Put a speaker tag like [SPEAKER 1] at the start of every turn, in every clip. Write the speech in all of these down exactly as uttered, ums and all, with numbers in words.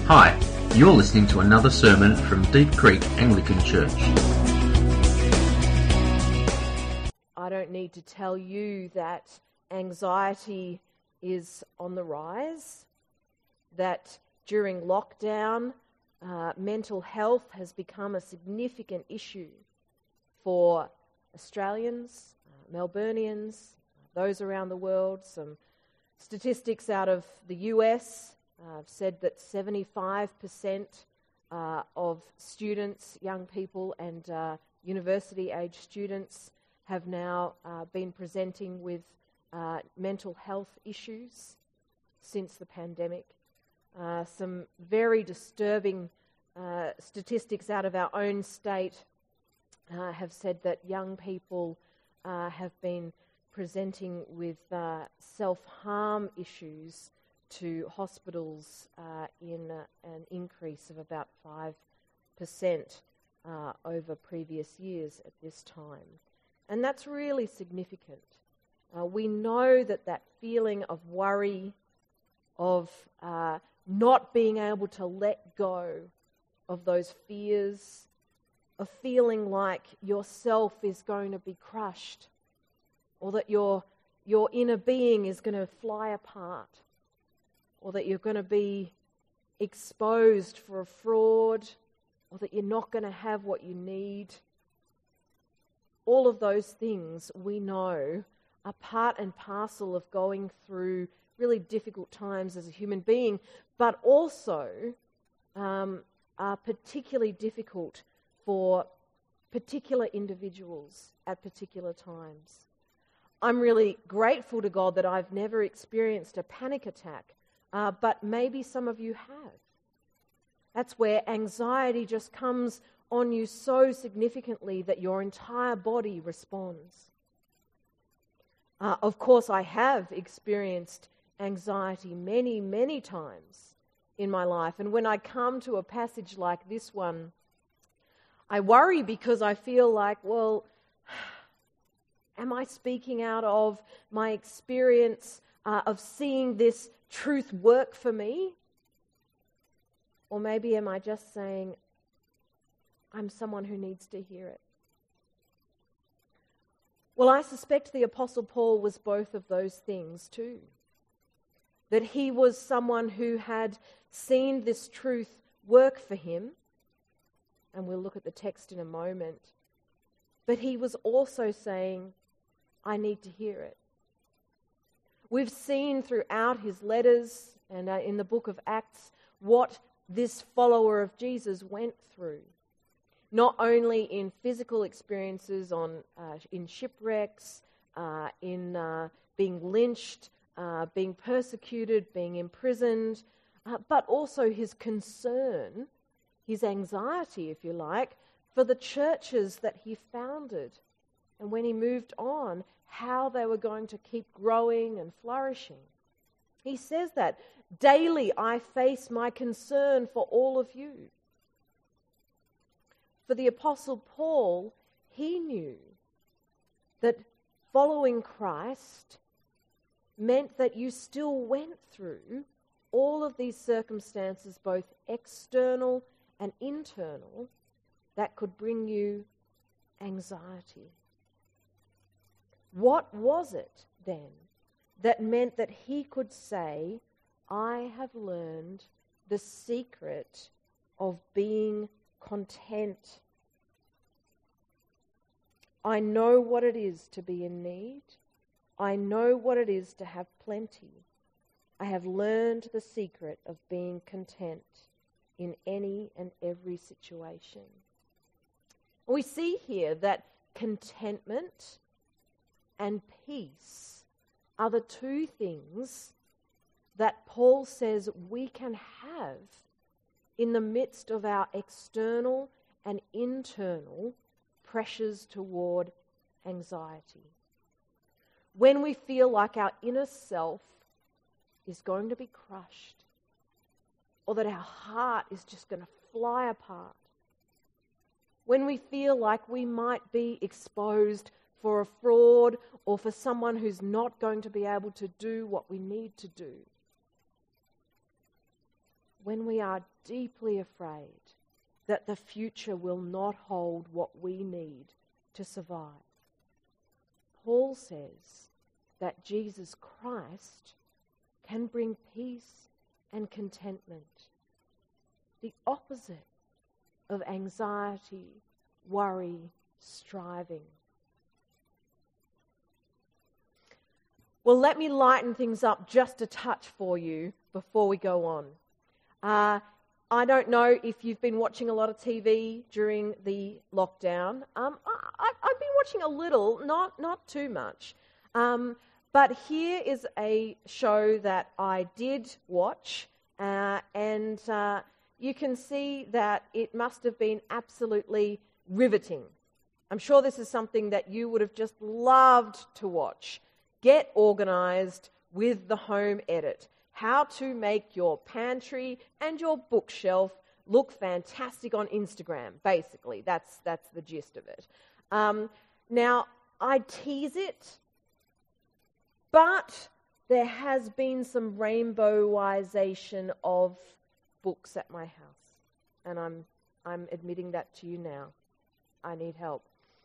[SPEAKER 1] Hi, you're listening to another sermon from Deep Creek Anglican Church.
[SPEAKER 2] I don't need to tell you that anxiety is on the rise, that during lockdown, uh, mental health has become a significant issue for Australians, uh, Melburnians, those around the world. Some statistics out of the U S uh, have said that seventy-five percent uh, of students, young people and uh, university-age students have now uh, been presenting with uh, mental health issues since the pandemic. Uh, some very disturbing uh, statistics out of our own state uh, have said that young people uh, have been presenting with uh, self-harm issues to hospitals uh, in uh, an increase of about five percent uh, over previous years at this time. And that's really significant. Uh, we know that that feeling of worry, of uh, not being able to let go of those fears, of feeling like yourself is going to be crushed, or that your your inner being is going to fly apart, or that you're going to be exposed for a fraud, or that you're not going to have what you need. All of those things we know are part and parcel of going through really difficult times as a human being, but also um, are particularly difficult for particular individuals at particular times. I'm really grateful to God that I've never experienced a panic attack, uh, but maybe some of you have. That's where anxiety just comes on you so significantly that your entire body responds. Uh, of course, I have experienced anxiety many, many times in my life. And when I come to a passage like this one, I worry because I feel like, well, am I speaking out of my experience uh, of seeing this truth work for me? Or maybe am I just saying, I'm someone who needs to hear it? Well, I suspect the Apostle Paul was both of those things too. That he was someone who had seen this truth work for him, and we'll look at the text in a moment, but he was also saying, I need to hear it. We've seen throughout his letters and uh, in the book of Acts what this follower of Jesus went through. Not only in physical experiences, on uh, in shipwrecks, uh, in uh, being lynched, uh, being persecuted, being imprisoned, uh, but also his concern, his anxiety, if you like, for the churches that he founded. And when he moved on, how they were going to keep growing and flourishing. He says that, daily I face my concern for all of you. For the Apostle Paul, he knew that following Christ meant that you still went through all of these circumstances, both external and internal, that could bring you anxiety. What was it then that meant that he could say, I have learned the secret of being content. I know what it is to be in need. I know what it is to have plenty. I have learned the secret of being content in any and every situation. We see here that contentment and peace are the two things that Paul says we can have in the midst of our external and internal pressures toward anxiety. When we feel like our inner self is going to be crushed, or that our heart is just going to fly apart, when we feel like we might be exposed for a fraud or for someone who's not going to be able to do what we need to do, when we are deeply afraid that the future will not hold what we need to survive. Paul says that Jesus Christ can bring peace and contentment, the opposite of anxiety, worry, striving. Well, let me lighten things up just a touch for you before we go on. Uh, I don't know if you've been watching a lot of T V during the lockdown. Um, I, I've been watching a little, not not too much. Um, but here is a show that I did watch, uh, and uh, you can see that it must have been absolutely riveting. I'm sure this is something that you would have just loved to watch. Get organised with the Home Edit. How to make your pantry and your bookshelf look fantastic on Instagram, basically. That's that's the gist of it. Um, now, I tease it, but there has been some rainbowization of books at my house. And I'm I'm admitting that to you now. I need help.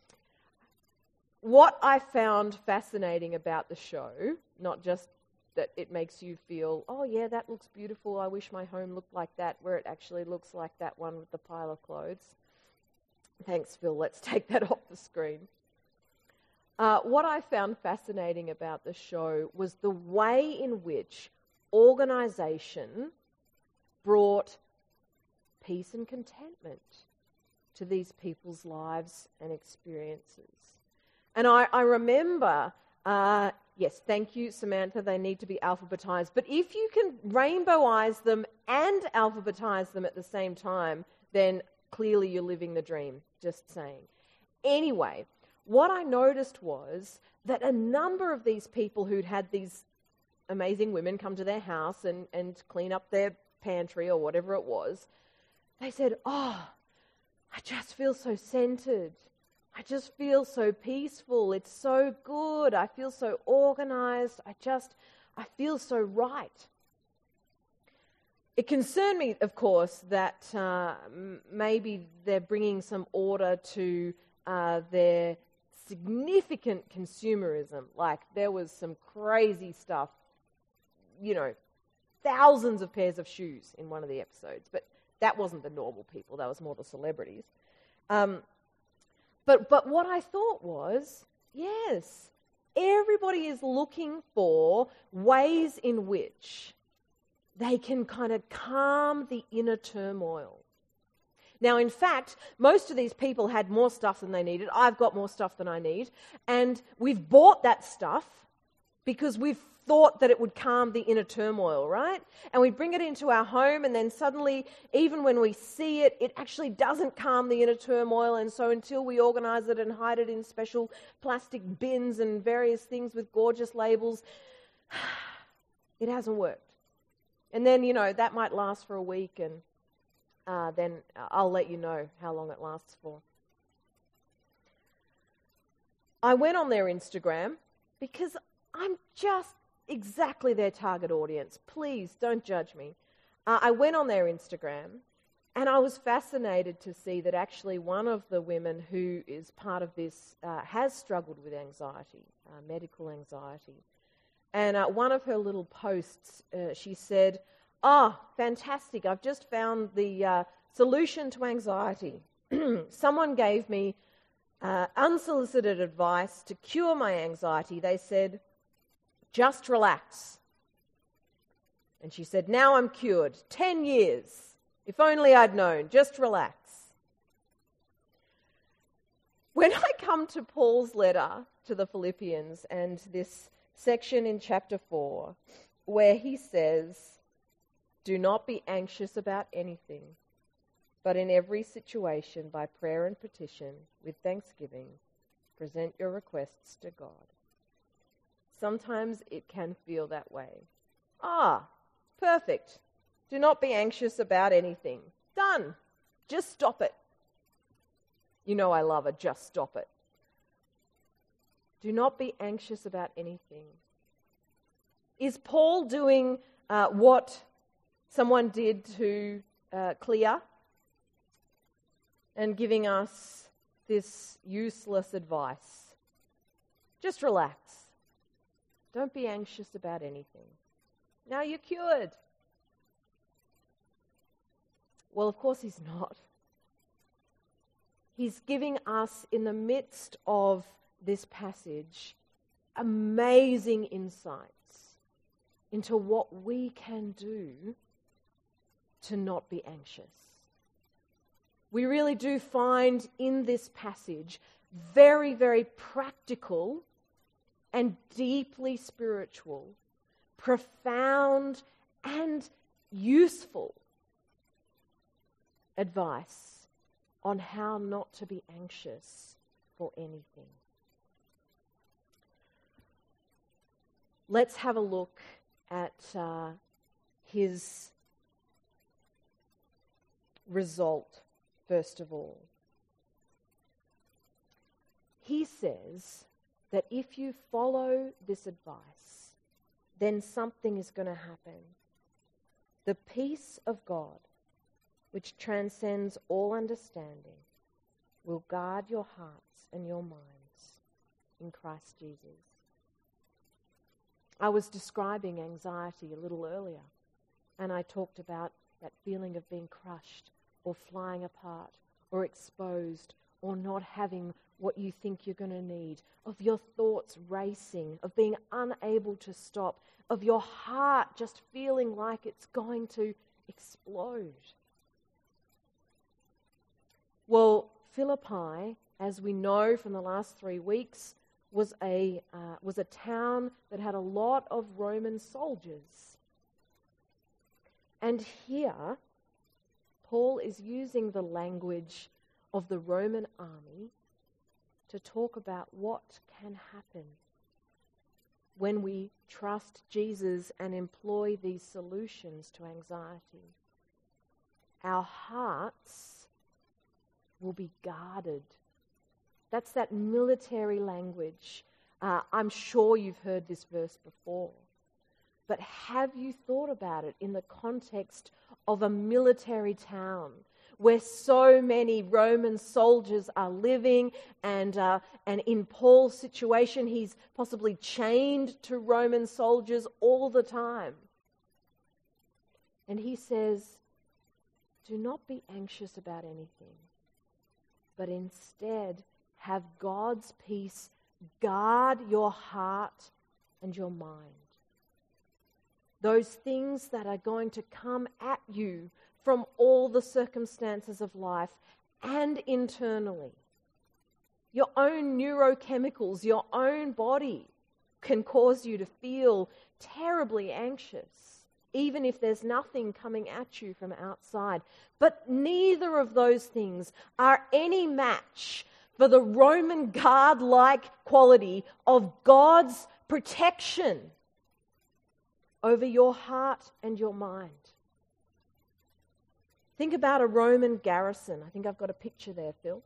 [SPEAKER 2] What I found fascinating about the show, not just that it makes you feel, oh yeah, that looks beautiful, I wish my home looked like that, where it actually looks like that one with the pile of clothes. Thanks, Phil, let's take that off the screen. Uh, what I found fascinating about the show was the way in which organisation brought peace and contentment to these people's lives and experiences. And I, I remember... Uh, Yes, thank you, Samantha. They need to be alphabetized. But if you can rainbowize them and alphabetize them at the same time, then clearly you're living the dream, just saying. Anyway, what I noticed was that a number of these people who'd had these amazing women come to their house and, and clean up their pantry or whatever it was, they said, oh, I just feel so centered. I just feel so peaceful. It's so good. I feel so organized. I just, I feel so right. It concerned me, of course, that uh, m- maybe they're bringing some order to uh, their significant consumerism. Like there was some crazy stuff, you know, thousands of pairs of shoes in one of the episodes. But that wasn't the normal people. That was more the celebrities. Um, But but what I thought was, yes, everybody is looking for ways in which they can kind of calm the inner turmoil. Now, in fact, most of these people had more stuff than they needed. I've got more stuff than I need. And we've bought that stuff because we've thought that it would calm the inner turmoil, right? And we bring it into our home, and then suddenly, even when we see it, it actually doesn't calm the inner turmoil. And so until we organize it and hide it in special plastic bins and various things with gorgeous labels, it hasn't worked. And then, you know, that might last for a week, and uh, then I'll let you know how long it lasts for. I went on their Instagram because I'm just exactly their target audience. Please don't judge me. Uh, I went on their Instagram and I was fascinated to see that actually one of the women who is part of this uh, has struggled with anxiety, uh, medical anxiety. And uh, one of her little posts, uh, she said, oh, fantastic, I've just found the uh, solution to anxiety. Someone gave me uh, unsolicited advice to cure my anxiety. They said, just relax. And she said, now I'm cured. Ten years. If only I'd known. Just relax. When I come to Paul's letter to the Philippians and this section in chapter four, where he says, do not be anxious about anything, but in every situation, by prayer and petition, with thanksgiving, present your requests to God. Sometimes it can feel that way. Ah, perfect. Do not be anxious about anything. Done. Just stop it. You know I love it. Just stop it. Do not be anxious about anything. Is Paul doing uh, what someone did to uh, Clea, and giving us this useless advice. Just relax. Don't be anxious about anything. Now you're cured. Well, of course he's not. He's giving us, in the midst of this passage, amazing insights into what we can do to not be anxious. We really do find in this passage very, very practical and deeply spiritual, profound and useful advice on how not to be anxious for anything. Let's have a look at uh, his result, first of all. He says that if you follow this advice, then something is going to happen. The peace of God, which transcends all understanding, will guard your hearts and your minds in Christ Jesus. I was describing anxiety a little earlier, and I talked about that feeling of being crushed or flying apart or exposed or not having what you think you're going to need, of your thoughts racing, of being unable to stop, of your heart just feeling like it's going to explode. Well, Philippi, as we know from the last three weeks, was a uh, was a town that had a lot of Roman soldiers. And here, Paul is using the language of the Roman army to talk about what can happen when we trust Jesus and employ these solutions to anxiety. Our hearts will be guarded. That's that military language. Uh, I'm sure you've heard this verse before. But have you thought about it in the context of a military town where so many Roman soldiers are living, and uh, and in Paul's situation, he's possibly chained to Roman soldiers all the time. And he says, do not be anxious about anything, but instead have God's peace guard your heart and your mind. Those things that are going to come at you from all the circumstances of life and internally. Your own neurochemicals, your own body can cause you to feel terribly anxious, even if there's nothing coming at you from outside. But neither of those things are any match for the Roman guard-like quality of God's protection over your heart and your mind. Think about a Roman garrison. I think I've got a picture there, Phil.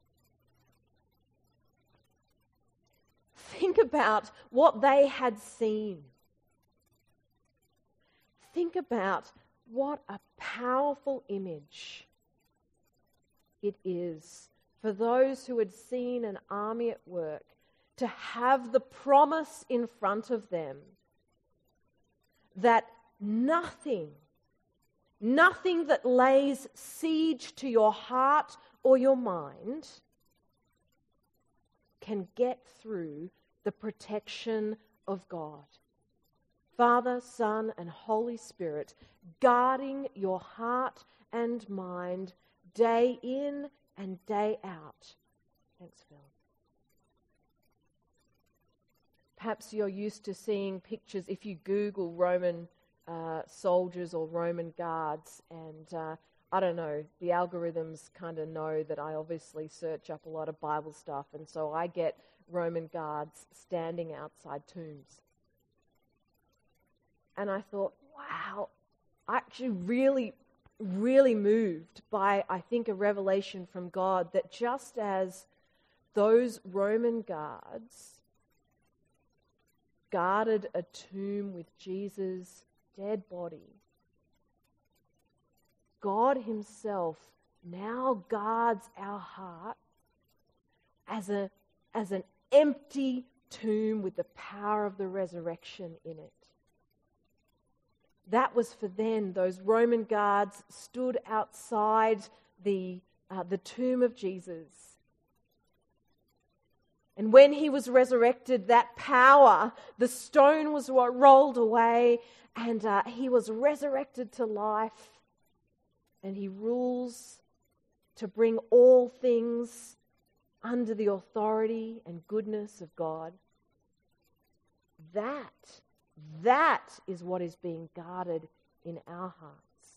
[SPEAKER 2] Think about what they had seen. Think about what a powerful image it is for those who had seen an army at work to have the promise in front of them that nothing, nothing that lays siege to your heart or your mind can get through the protection of God. Father, Son, and Holy Spirit, guarding your heart and mind day in and day out. Thanks, Phil. Perhaps you're used to seeing pictures, if you Google Roman uh, soldiers or Roman guards, and uh, I don't know, the algorithms kind of know that I obviously search up a lot of Bible stuff, and so I get Roman guards standing outside tombs. And I thought, wow, I actually really, really moved by, I think, a revelation from God that just as those Roman guards guarded a tomb with Jesus' dead body, God himself now guards our heart as a as an empty tomb with the power of the resurrection in it. That was for then. Those Roman guards stood outside the, uh, the tomb of Jesus. And when he was resurrected, that power, the stone was rolled away, and uh, he was resurrected to life. And he rules to bring all things under the authority and goodness of God. That, that is what is being guarded in our hearts.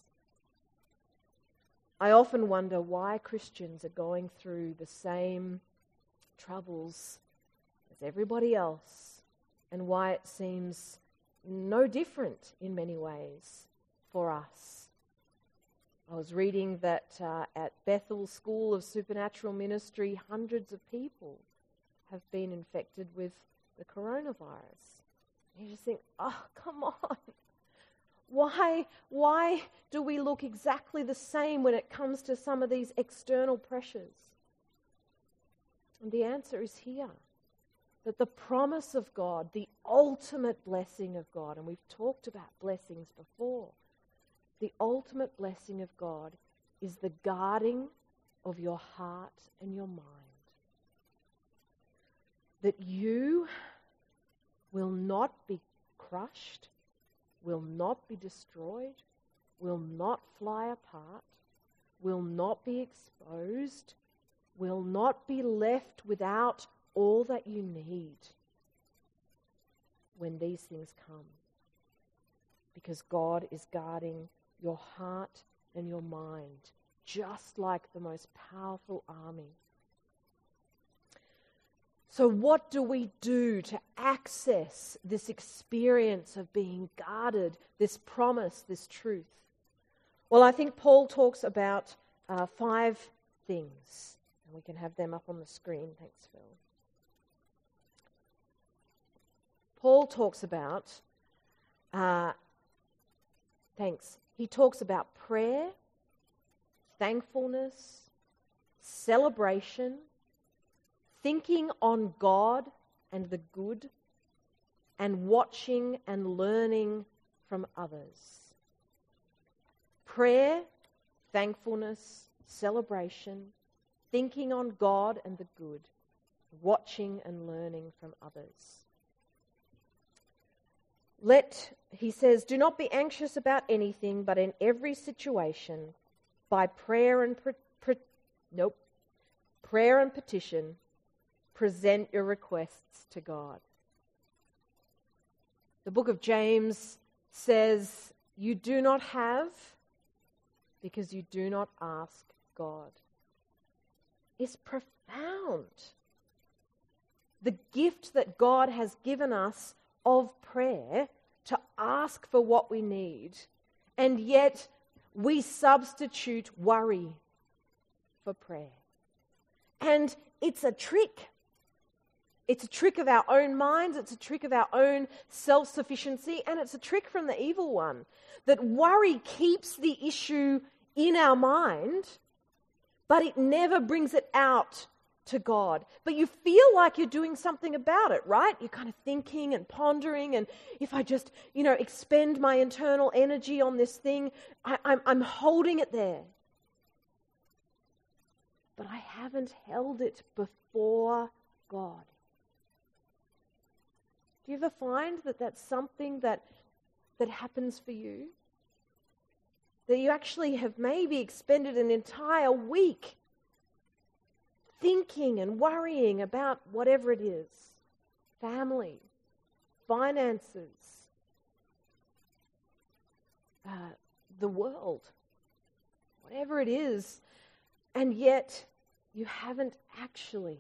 [SPEAKER 2] I often wonder why Christians are going through the same troubles as everybody else, and why it seems no different in many ways for us. I was reading that uh, at Bethel School of Supernatural Ministry, hundreds of people have been infected with the coronavirus. And you just think, oh, come on. Why, why do we look exactly the same when it comes to some of these external pressures? And the answer is here. That the promise of God, the ultimate blessing of God, and we've talked about blessings before, the ultimate blessing of God is the guarding of your heart and your mind. That you will not be crushed, will not be destroyed, will not fly apart, will not be exposed, will not be left without all that you need when these things come. Because God is guarding your heart and your mind, just like the most powerful army. So what do we do to access this experience of being guarded, this promise, this truth? Well, I think Paul talks about uh, five things. And we can have them up on the screen. Thanks, Phil. Paul talks about, uh, thanks, he talks about prayer, thankfulness, celebration, thinking on God and the good, and watching and learning from others. Prayer, thankfulness, celebration, thinking on God and the good, watching and learning from others. Let, he says, do not be anxious about anything, but in every situation, by prayer and pre- pre- nope, prayer and petition, present your requests to God. The book of James says, you do not have because you do not ask God. It's profound. The gift that God has given us of prayer to ask for what we need, and yet we substitute worry for prayer. And it's a trick. It's a trick of our own minds, it's a trick of our own self-sufficiency, and it's a trick from the evil one. That worry keeps the issue in our mind, but it never brings it out to God. But you feel like you're doing something about it, right? You're kind of thinking and pondering, and if I just, you know, expend my internal energy on this thing, I, I'm, I'm holding it there. But I haven't held it before God. Do you ever find that that's something that that happens for you? That you actually have maybe expended an entire week thinking and worrying about whatever it is. Family, finances, uh, the world, whatever it is, and yet you haven't actually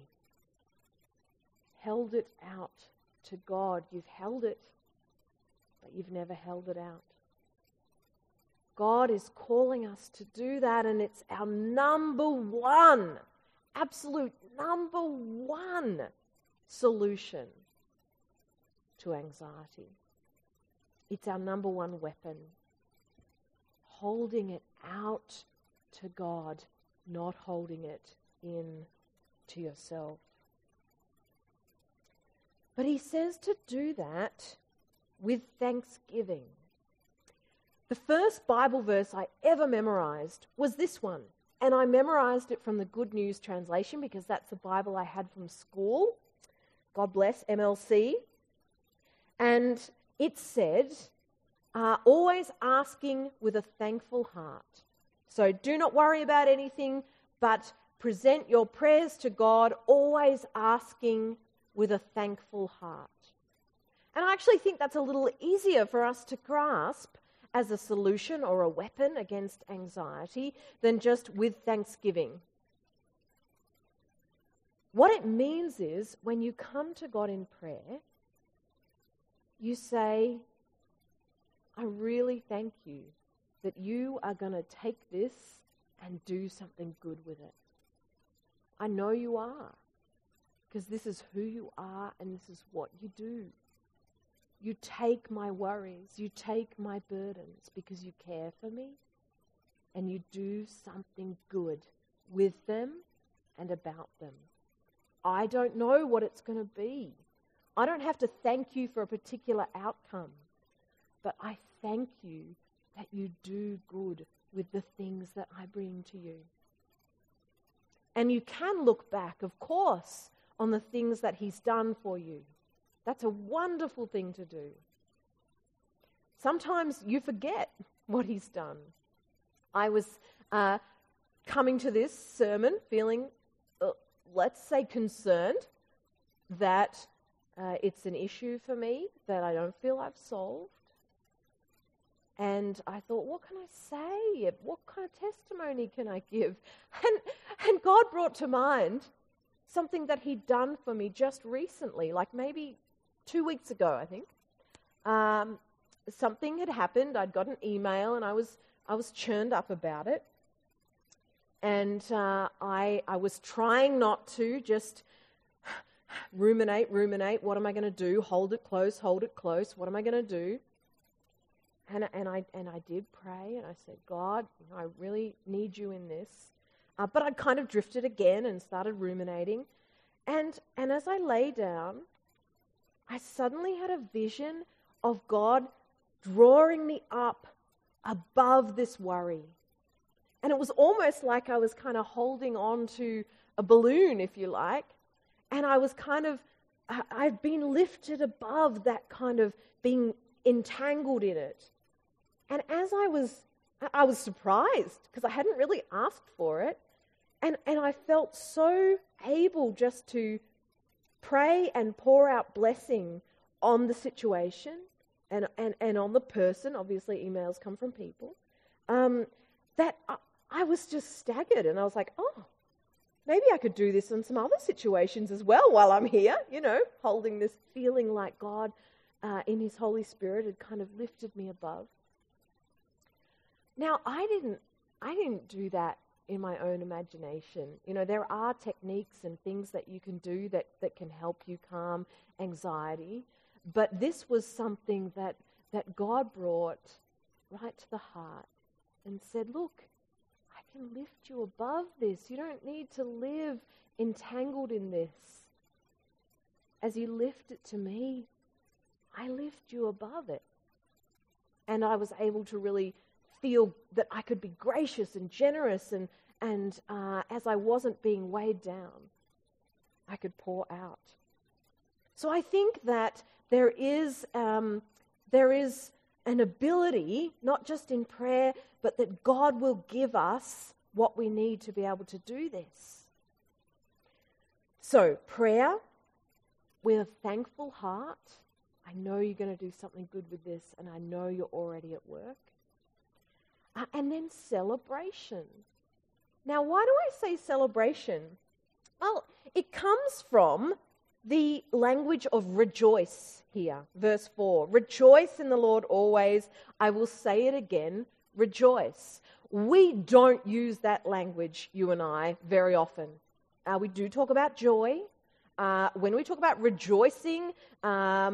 [SPEAKER 2] held it out to God. You've held it, but you've never held it out. God is calling us to do that, and it's our number one, absolute number one solution to anxiety. It's our number one weapon. holding it out to God, not holding it in to yourself. But he says to do that with thanksgiving. The first Bible verse I ever memorized was this one. And I memorized it from the Good News Translation because that's the Bible I had from school. God bless M L C. And it said, uh, always asking with a thankful heart. So do not worry about anything, but present your prayers to God, always asking with a thankful heart. And I actually think that's a little easier for us to grasp as a solution or a weapon against anxiety than just with thanksgiving. What it means is when you come to God in prayer, you say, I really thank you that you are going to take this and do something good with it. I know you are, because this is who you are and this is what you do. You take my worries, you take my burdens because you care for me, and you do something good with them and about them. I don't know what it's going to be. I don't have to thank you for a particular outcome, but I thank you that you do good with the things that I bring to you. And you can look back, of course, on the things that he's done for you. That's a wonderful thing to do. Sometimes you forget what he's done. I was uh, coming to this sermon feeling, uh, let's say, concerned that uh, it's an issue for me that I don't feel I've solved. And I thought, what can I say? What kind of testimony can I give? And, and God brought to mind something that he'd done for me just recently, like maybe two weeks ago, I think. Um, something had happened. I'd got an email and I was I was churned up about it. And uh, I I was trying not to just ruminate, ruminate. What am I going to do? Hold it close, hold it close. What am I going to do? And and I and I did pray and I said, God, you know, I really need you in this. Uh, but I'd kind of drifted again and started ruminating. And and as I lay down, I suddenly had a vision of God drawing me up above this worry. And it was almost like I was kind of holding on to a balloon, if you like. And I was kind of, I've been lifted above that kind of being entangled in it. And as I was, I was surprised because I hadn't really asked for it. And, and I felt so able just to pray and pour out blessing on the situation and, and, and on the person. Obviously, emails come from people. Um, that I, I was just staggered, and I was like, oh, maybe I could do this in some other situations as well while I'm here, you know, holding this feeling like God uh, in his Holy Spirit had kind of lifted me above. Now, I didn't, I didn't do that in my own imagination. You know, there are techniques and things that you can do that, that can help you calm anxiety, but this was something that, that God brought right to the heart and said, look, I can lift you above this. You don't need to live entangled in this. As you lift it to me, I lift you above it. And I was able to really feel that I could be gracious and generous, and, and uh, as I wasn't being weighed down, I could pour out. So I think that there is um, there is an ability, not just in prayer, but that God will give us what we need to be able to do this. So prayer with a thankful heart. I know you're going to do something good with this, and I know you're already at work. Uh, and then celebration. Now, why do I say celebration? Well, it comes from the language of rejoice here, verse four. Rejoice in the Lord always. I will say it again, rejoice. We don't use that language, you and I, very often. Uh, we do talk about joy. Uh, when we talk about rejoicing, um,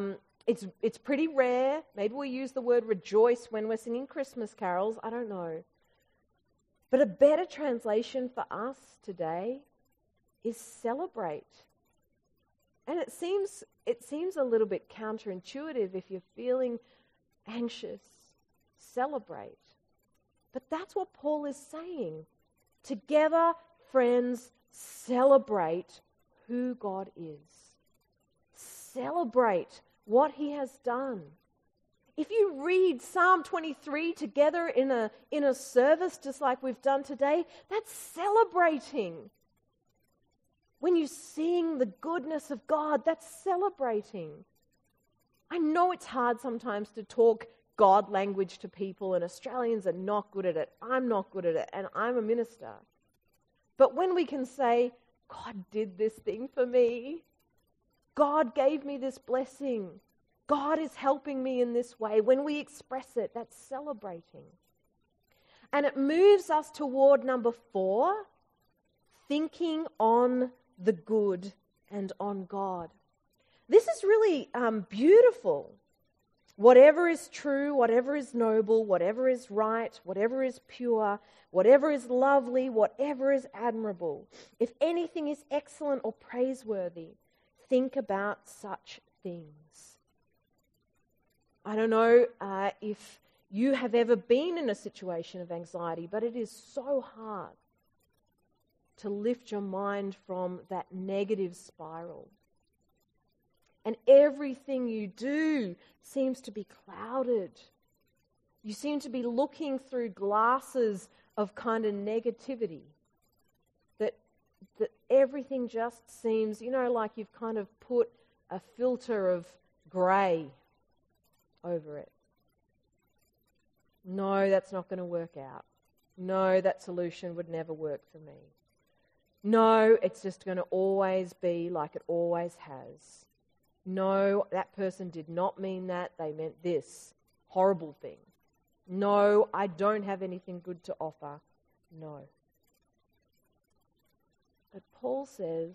[SPEAKER 2] It's, it's pretty rare. Maybe we use the word rejoice when we're singing Christmas carols. I don't know. But a better translation for us today is celebrate. And it seems it seems a little bit counterintuitive if you're feeling anxious. Celebrate. But that's what Paul is saying. Together, friends, celebrate who God is. Celebrate what he has done. If you read Psalm twenty-three together in a, in a service just like we've done today, that's celebrating. When you sing the goodness of God, that's celebrating. I know it's hard sometimes to talk God language to people, and Australians are not good at it. I'm not good at it, and I'm a minister. But when we can say, God did this thing for me, God gave me this blessing, God is helping me in this way, when we express it, that's celebrating. And it moves us toward number four, thinking on the good and on God. This is really um, beautiful. Whatever is true, whatever is noble, whatever is right, whatever is pure, whatever is lovely, whatever is admirable, if anything is excellent or praiseworthy, think about such things. I don't know uh, if you have ever been in a situation of anxiety, but it is so hard to lift your mind from that negative spiral. And everything you do seems to be clouded. You seem to be looking through glasses of kind of negativity. That, that everything just seems, you know, like you've kind of put a filter of grey over it. No, that's not going to work out. No, that solution would never work for me. No, it's just going to always be like it always has. No, that person did not mean that. They meant this horrible thing. No, I don't have anything good to offer. No. But Paul says,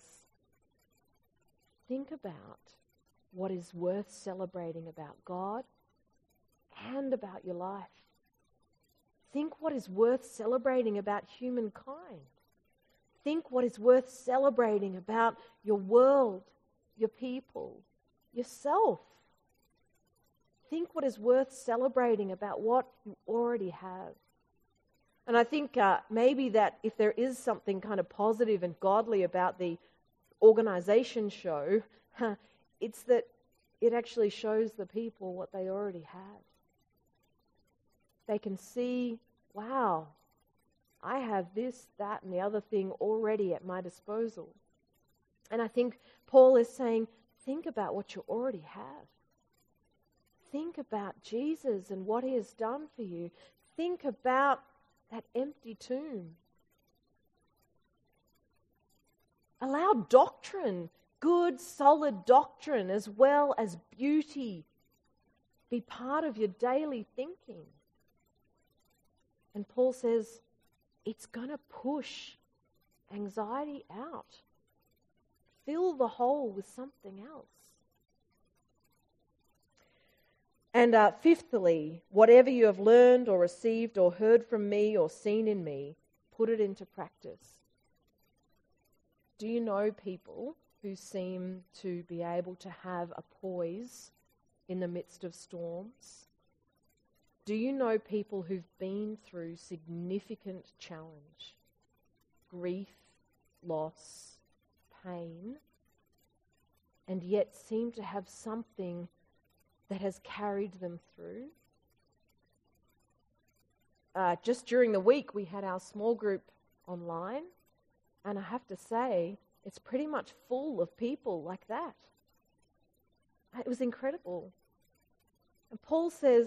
[SPEAKER 2] think about what is worth celebrating about God and about your life. Think what is worth celebrating about humankind. Think what is worth celebrating about your world, your people, yourself. Think what is worth celebrating about what you already have. And I think uh, maybe that if there is something kind of positive and godly about the organisation show, it's that it actually shows the people what they already have. They can see, wow, I have this, that, and the other thing already at my disposal. And I think Paul is saying, think about what you already have. Think about Jesus and what he has done for you. Think about that empty tomb. Allow doctrine, good, solid doctrine, as well as beauty, be part of your daily thinking. And Paul says, it's going to push anxiety out. Fill the hole with something else. And uh, fifthly, whatever you have learned or received or heard from me or seen in me, put it into practice. Do you know people who seem to be able to have a poise in the midst of storms? Do you know people who've been through significant challenge, grief, loss, pain, and yet seem to have something that has carried them through? Uh, just during the week, we had our small group online, and I have to say, it's pretty much full of people like that. It was incredible. And Paul says,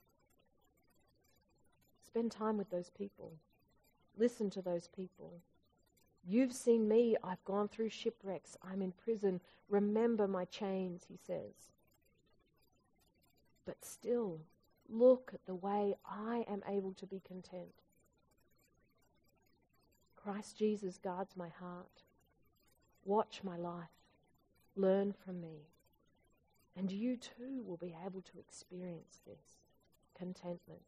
[SPEAKER 2] spend time with those people. Listen to those people. You've seen me. I've gone through shipwrecks. I'm in prison. Remember my chains, he says. But still, look at the way I am able to be content. Christ Jesus guards my heart. Watch my life. Learn from me. And you too will be able to experience this contentment.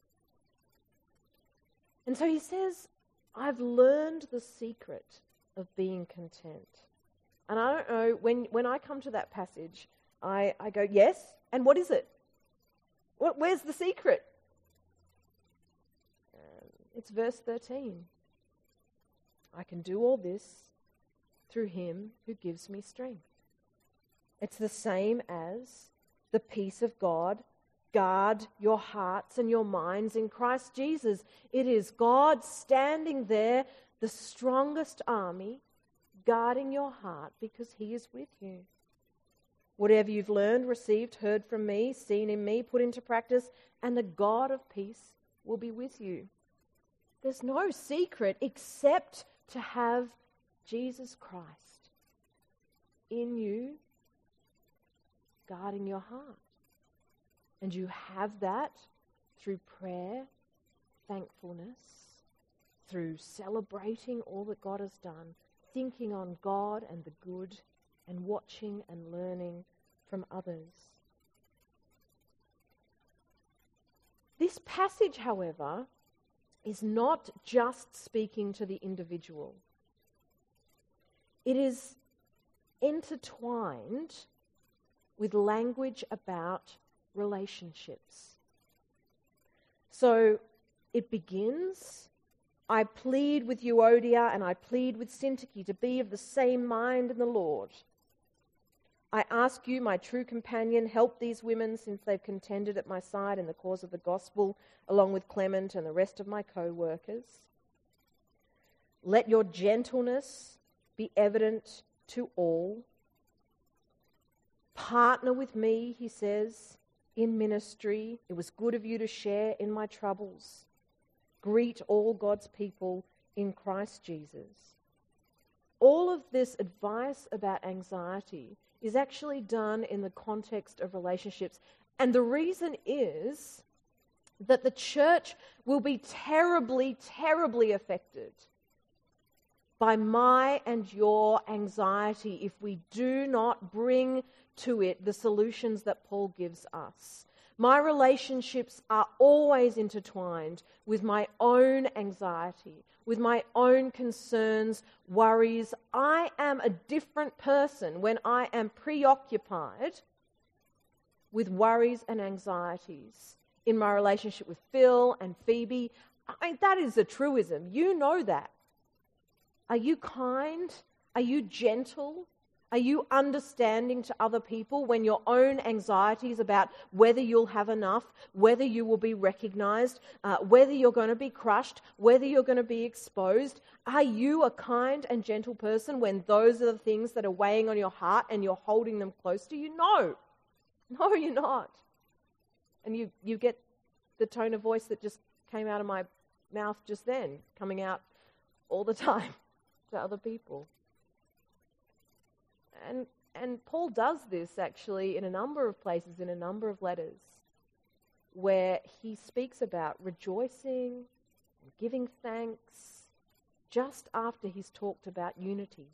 [SPEAKER 2] And so he says, I've learned the secret of being content. And I don't know, when, when I come to that passage, I, I go, yes, and what is it? What, where's the secret? Um, it's verse thirteen. I can do all this through him who gives me strength. It's the same as the peace of God. Guard your hearts and your minds in Christ Jesus. It is God standing there, the strongest army, guarding your heart because he is with you. Whatever you've learned, received, heard from me, seen in me, put into practice, and the God of peace will be with you. There's no secret except to have Jesus Christ in you, guarding your heart. And you have that through prayer, thankfulness, through celebrating all that God has done, thinking on God and the good, and watching and learning from others. This passage, however, is not just speaking to the individual. It is intertwined with language about relationships. So it begins, I plead with Euodia and I plead with Syntyche to be of the same mind in the Lord. I ask you, my true companion, help these women since they've contended at my side in the cause of the gospel, along with Clement and the rest of my co-workers. Let your gentleness be evident to all. Partner with me, he says, in ministry. It was good of you to share in my troubles. Greet all God's people in Christ Jesus. All of this advice about anxiety is actually done in the context of relationships. And the reason is that the church will be terribly, terribly affected by my and your anxiety if we do not bring to it the solutions that Paul gives us. My relationships are always intertwined with my own anxiety, with my own concerns, worries. I am a different person when I am preoccupied with worries and anxieties in my relationship with Phil and Phoebe. I mean, that is a truism. You know that. Are you kind? Are you gentle? Are you understanding to other people when your own anxieties about whether you'll have enough, whether you will be recognized, uh, whether you're going to be crushed, whether you're going to be exposed? Are you a kind and gentle person when those are the things that are weighing on your heart and you're holding them close to you? No. No, you're not. And you, you get the tone of voice that just came out of my mouth just then, coming out all the time to other people. And and Paul does this actually in a number of places, in a number of letters, where he speaks about rejoicing and giving thanks just after he's talked about unity.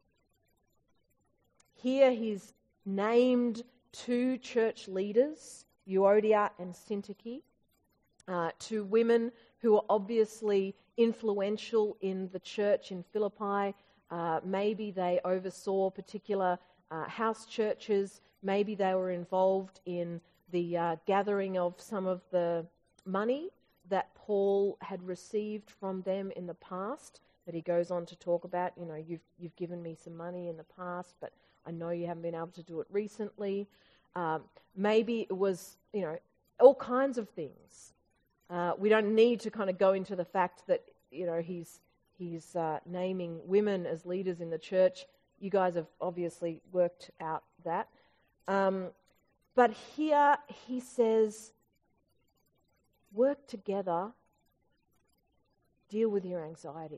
[SPEAKER 2] Here he's named two church leaders, Euodia and Syntyche, uh, two women who are obviously influential in the church in Philippi. Uh, maybe they oversaw particular uh, house churches. Maybe they were involved in the uh, gathering of some of the money that Paul had received from them in the past, that he goes on to talk about. You know, you've, you've given me some money in the past, but I know you haven't been able to do it recently. Um, maybe it was, you know, all kinds of things. Uh, we don't need to kind of go into the fact that, you know, he's He's uh, naming women as leaders in the church. You guys have obviously worked out that. Um, but here he says, work together, deal with your anxiety.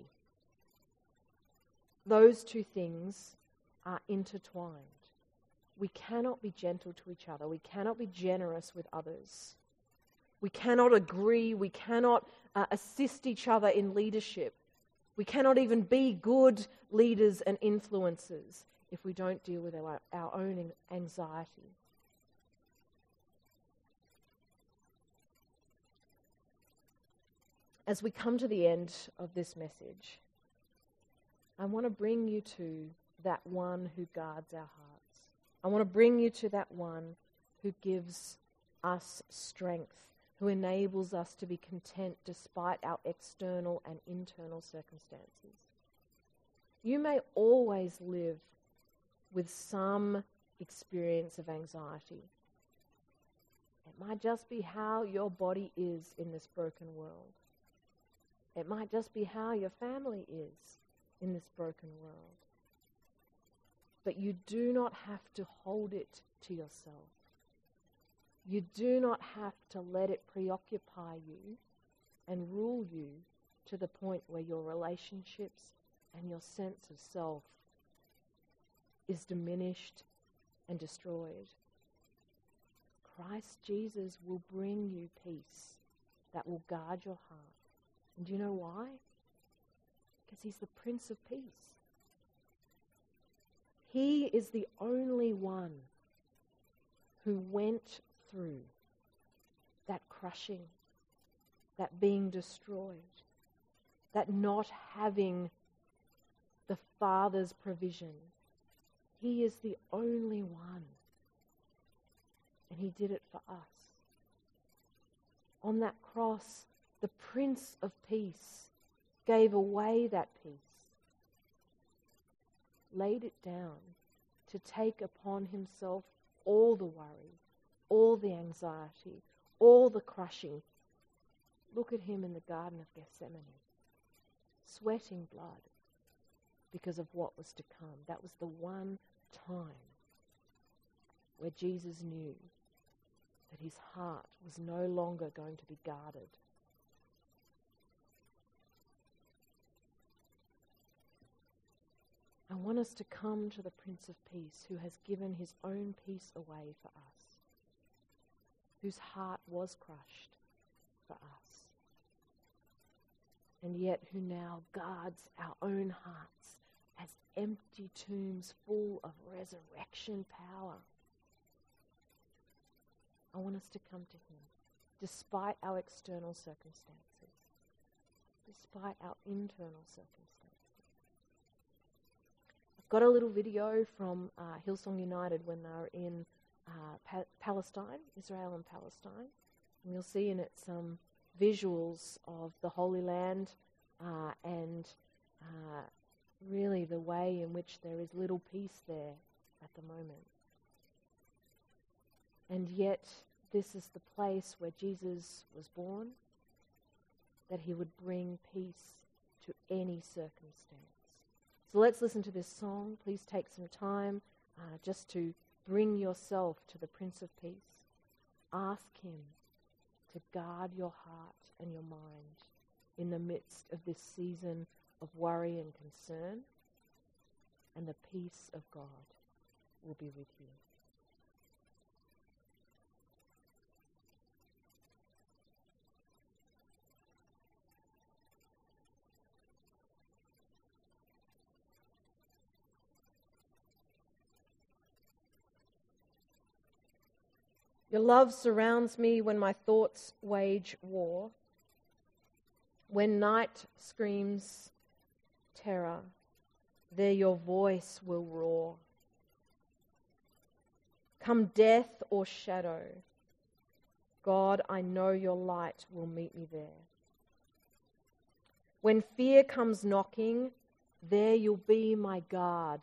[SPEAKER 2] Those two things are intertwined. We cannot be gentle to each other. We cannot be generous with others. We cannot agree. We cannot uh, assist each other in leadership. We cannot even be good leaders and influencers if we don't deal with our, our own anxiety. as we come to the end of this message, I want to bring you to that one who guards our hearts. I want to bring you to that one who gives us strength, who enables us to be content despite our external and internal circumstances. You may always live with some experience of anxiety. It might just be how your body is in this broken world. It might just be how your family is in this broken world. But you do not have to hold it to yourself. You do not have to let it preoccupy you and rule you to the point where your relationships and your sense of self is diminished and destroyed. Christ Jesus will bring you peace that will guard your heart. And do you know why? Because he's the Prince of Peace. He is the only one who went through that crushing, that being destroyed, that not having the Father's provision. He is the only one. And he did it for us. On that cross, the Prince of Peace gave away that peace, laid it down to take upon himself all the worry, all the anxiety, all the crushing. Look at him in the Garden of Gethsemane, sweating blood because of what was to come. That was the one time where Jesus knew that his heart was no longer going to be guarded. I want us to come to the Prince of Peace who has given his own peace away for us, whose heart was crushed for us, and yet who now guards our own hearts as empty tombs full of resurrection power. I want us to come to him, despite our external circumstances, despite our internal circumstances. I've got a little video from uh, Hillsong United when they were in uh, pa- Palestine, Israel and Palestine. And you'll see in it some visuals of the Holy Land uh, and uh, really the way in which there is little peace there at the moment. And yet, this is the place where Jesus was born, that he would bring peace to any circumstance. So let's listen to this song. Please take some time uh, just to bring yourself to the Prince of Peace. Ask him to guard your heart and your mind in the midst of this season of worry and concern, and the peace of God will be with you. Your love surrounds me when my thoughts wage war. When night screams terror, there your voice will roar. Come death or shadow, God, I know your light will meet me there. When fear comes knocking, there you'll be my guard.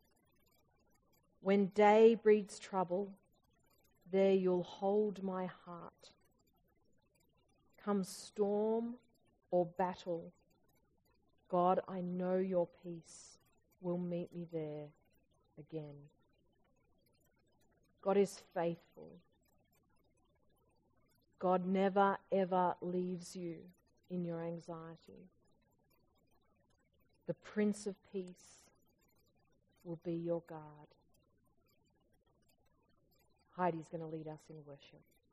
[SPEAKER 2] When day breeds trouble, there you'll hold my heart. Come storm or battle, God, I know your peace will meet me there again. God is faithful. God never ever leaves you in your anxiety. The Prince of Peace will be your guard. Heidi's going to lead us in worship.